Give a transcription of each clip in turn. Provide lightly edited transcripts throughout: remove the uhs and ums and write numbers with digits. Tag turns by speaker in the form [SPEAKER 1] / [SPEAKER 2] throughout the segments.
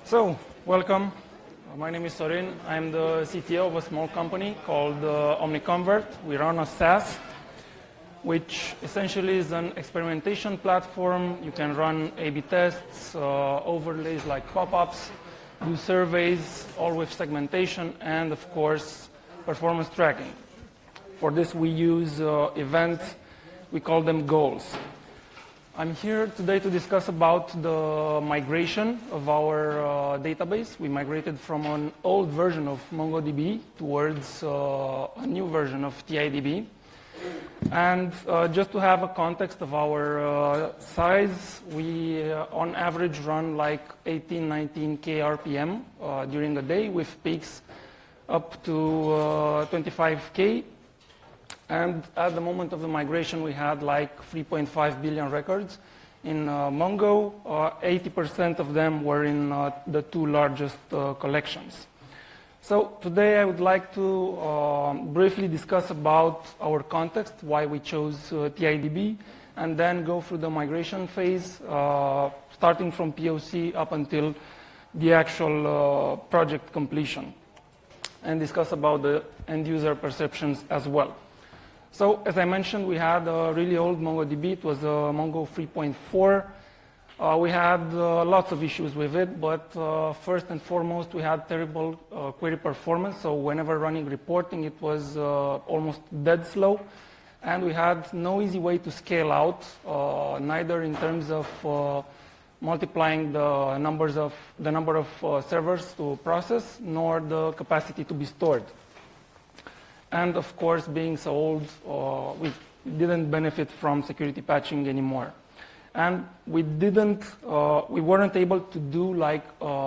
[SPEAKER 1] So, welcome. My name is Sorin. I'm the CTO of a small company called OmniConvert. We run a SaaS, which essentially is an experimentation platform. You can run A/B tests, overlays like pop-ups, do surveys, all with segmentation, and of course, performance tracking. For this, we use events. We call them goals. I'm here today to discuss about the migration of our database. We migrated from an old version of MongoDB towards a new version of TIDB. And just to have a context of our size, we on average run like 18, 19K RPM during the day with peaks up to 25K. And at the moment of the migration, we had like 3.5 billion records in Mongo. 80% of them were in the two largest collections. So today I would like to briefly discuss about our context, why we chose TIDB, and then go through the migration phase, starting from POC up until the actual project completion, and discuss about the end-user perceptions as well. So, as I mentioned, we had a really old MongoDB. It was Mongo 3.4. We had lots of issues with it, but first and foremost, we had terrible query performance. So whenever running reporting, it was almost dead slow. And we had no easy way to scale out, neither in terms of multiplying the number of servers to process, nor the capacity to be stored. And of course, being so old, we didn't benefit from security patching anymore. And we weren't able to do like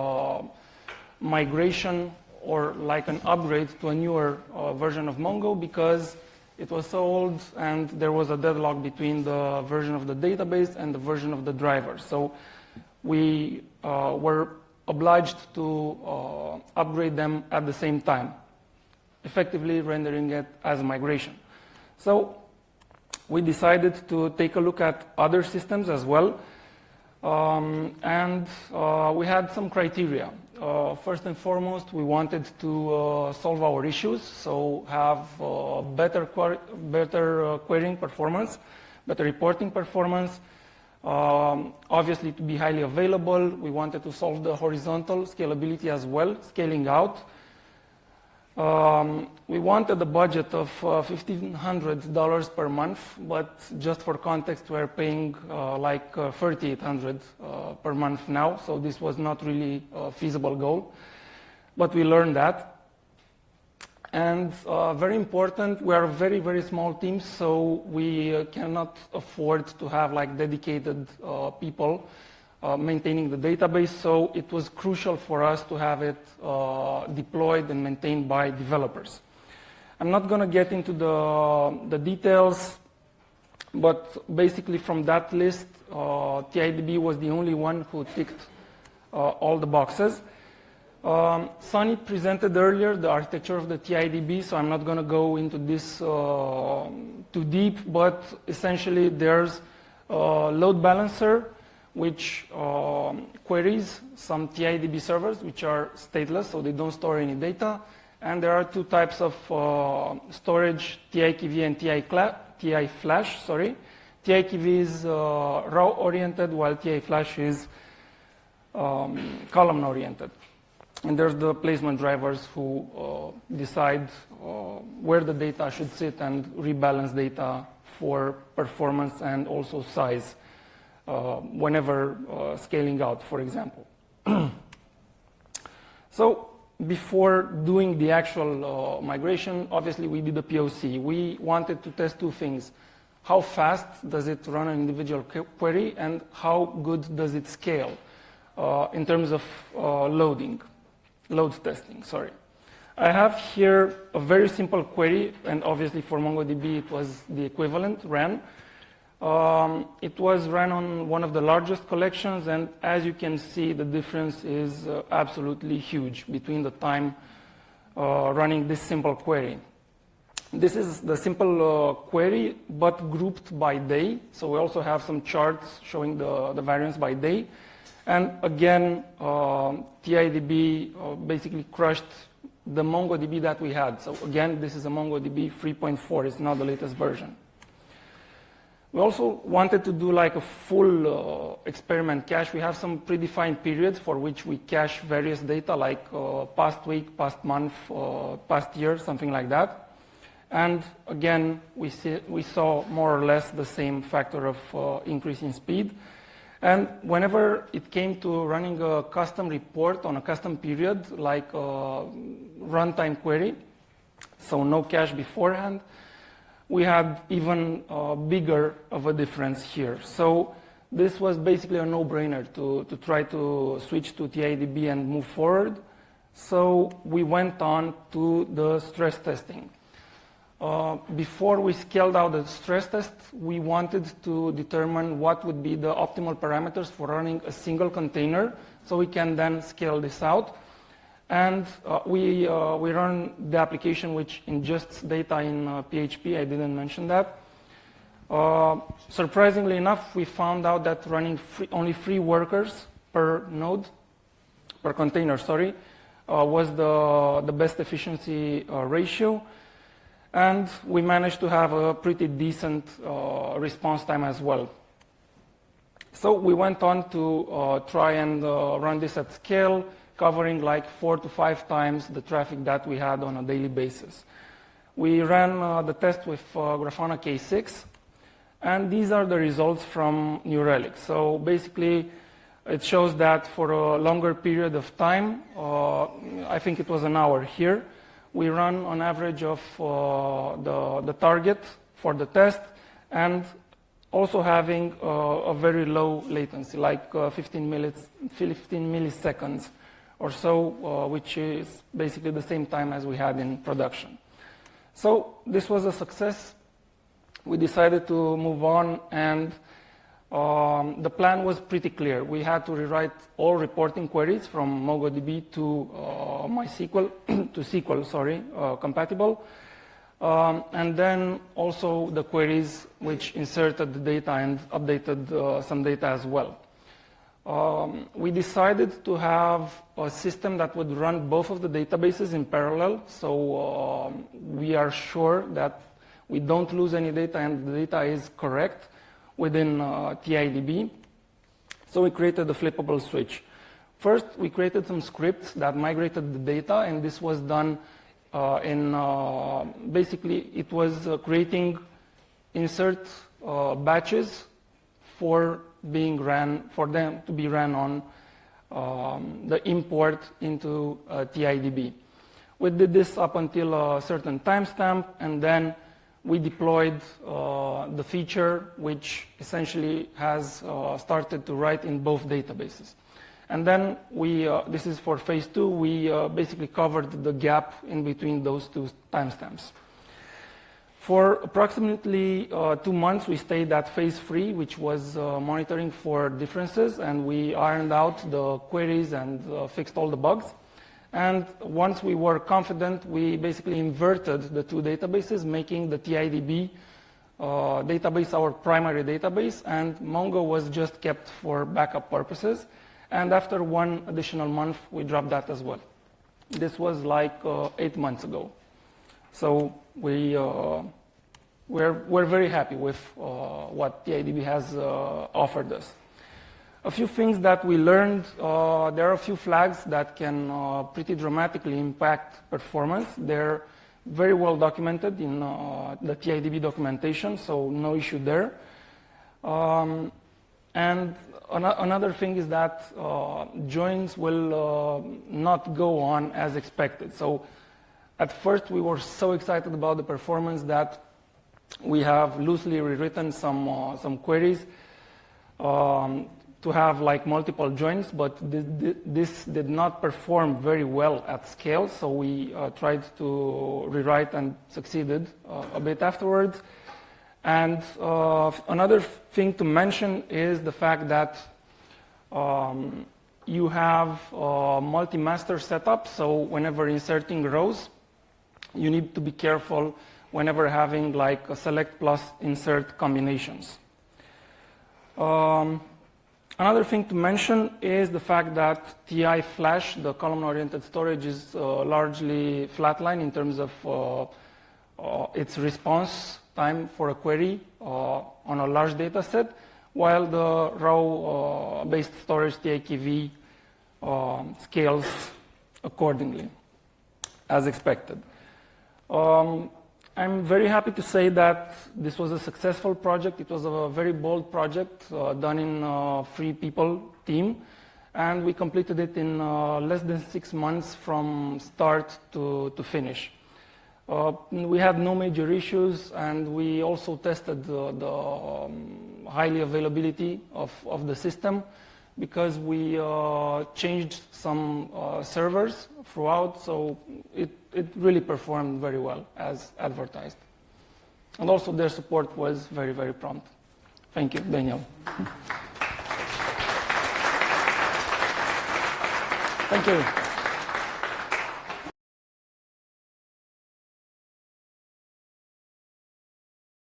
[SPEAKER 1] migration or like an upgrade to a newer version of Mongo because it was so old and there was a deadlock between the version of the database and the version of the driver. So we were obliged to upgrade them at the same time, effectively rendering it as a migration. So we decided to take a look at other systems as well. And we had some criteria. First and foremost, we wanted to solve our issues, so have better querying performance, better reporting performance. Obviously, to be highly available, we wanted to solve the horizontal scalability as well, scaling out. We wanted a budget of $1,500 per month, but just for context, we're paying like $3,800 per month now, so this was not really a feasible goal, but we learned that. And very important, we are a very, very small team, so we cannot afford to have like dedicated people maintaining the database, so it was crucial for us to have it deployed and maintained by developers. I'm not going to get into the details, but basically from that list, TIDB was the only one who ticked all the boxes. Sunny presented earlier the architecture of the TIDB, so I'm not going to go into this too deep, but essentially there's a load balancer, which queries some TIDB servers, which are stateless, so they don't store any data. And there are two types of storage, TIKV and TI Flash. TIKV is row-oriented, while TI Flash is column-oriented. And there's the placement drivers who decide where the data should sit and rebalance data for performance and also size. Whenever scaling out, for example. So before doing the actual migration, obviously we did a POC. We wanted to test two things. How fast does it run an individual query, and how good does it scale in terms of load testing, I have here a very simple query, and obviously for MongoDB it was the equivalent, ran. It was run on one of the largest collections, and as you can see, the difference is absolutely huge between the time running this simple query. This is the simple query, but grouped by day. So we also have some charts showing the variance by day. And again, TIDB basically crushed the MongoDB that we had. So again, this is a MongoDB 3.4. It's not the latest version. We also wanted to do like a full experiment cache. We have some predefined periods for which we cache various data, like past week, past month, past year, something like that. And again, we saw more or less the same factor of increase in speed. And whenever it came to running a custom report on a custom period, like a runtime query, so no cache beforehand, we had even bigger of a difference here. So this was basically a no-brainer to try to switch to TIDB and move forward. So we went on to the stress testing. Before we scaled out the stress test, we wanted to determine what would be the optimal parameters for running a single container, so we can then scale this out. And we run the application which ingests data in PHP. I didn't mention that. Surprisingly enough, we found out that running only 3 workers per node, per container, sorry, was the best efficiency ratio. And we managed to have a pretty decent response time as well. So we went on to try and run this at scale, covering like 4 to 5 times the traffic that we had on a daily basis. We ran the test with Grafana K6, and these are the results from New Relic. So basically, it shows that for a longer period of time, I think it was an hour here, we run on average of the target for the test, and also having a very low latency, like 15 milliseconds or so, which is basically the same time as we had in production. So this was a success. We decided to move on, and the plan was pretty clear. We had to rewrite all reporting queries from MongoDB to MySQL, to SQL, compatible. And then also the queries which inserted the data and updated some data as well. We decided to have a system that would run both of the databases in parallel, so we are sure that we don't lose any data and the data is correct within TIDB. So we created a flippable switch. First, we created some scripts that migrated the data, and this was done basically it was creating insert batches for them to be ran on the import into TIDB. We did this up until a certain timestamp, and then we deployed the feature, which essentially has started to write in both databases. And then this is for phase 2, we basically covered the gap in between those 2 timestamps. For approximately 2 months, we stayed at phase 3, which was monitoring for differences, and we ironed out the queries and fixed all the bugs. And once we were confident, we basically inverted the 2 databases, making the TIDB database our primary database, and Mongo was just kept for backup purposes. And after 1 additional month, we dropped that as well. This was like 8 months ago. So we're very happy with what TIDB has offered us. A few things that we learned, there are a few flags that can pretty dramatically impact performance. They're very well documented in the TIDB documentation, so no issue there. And another thing is that joins will not go on as expected. So at first, we were so excited about the performance that we have loosely rewritten some queries to have like multiple joins, but this did not perform very well at scale, so we tried to rewrite and succeeded a bit afterwards. And another thing to mention is the fact that you have multi-master setup, so whenever inserting rows, you need to be careful whenever having like a select plus insert combinations. Another thing to mention is the fact that TI Flash, the column-oriented storage, is largely flatline in terms of its response time for a query on a large data set, while the row-based storage TIKV scales accordingly, as expected. I'm very happy to say that this was a successful project. It was a very bold project done in a 3-people team, and we completed it in less than 6 months from start to finish. We had no major issues, and we also tested the highly availability of the system, because we changed some servers throughout, so it really performed very well as advertised. And also their support was very, very prompt. Thank you, Daniel. Thank you.